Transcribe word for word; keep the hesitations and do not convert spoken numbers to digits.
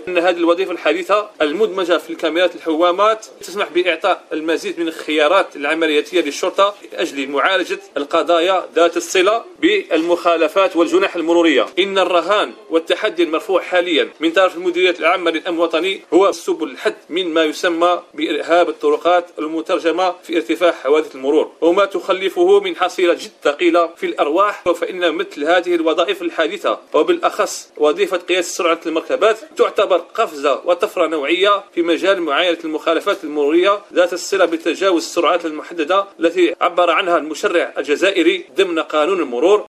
أن هذه الوظيفة الحديثة المدمجة في الكاميرات الحوامات تسمح بإعطاء المزيد من الخيارات العملياتية للشرطة لأجل معالجة القضايا ذات الصلة بالمخالفات والجنح المرورية. إن الرهان والتحدي المرفوع حاليا من طرف المديرية العامة للأمن الوطني هو سبل الحد من ما يسمى بإرهاب الطرقات المترجمة في ارتفاع حوادث المرور وما تخلفه من حصيلة جد ثقيلة في الأرواح. فإن مثل هذه الوظائف الحادثة وبالأخص وظيفة قياس سرعة المركبات تعتبر قفزة وطفرة نوعية في مجال معاينة المخالفات المرورية ذات الصلة بتجاوز السرعات المحددة التي عبر عنها المشرع الجزائري ضمن قانون المرور.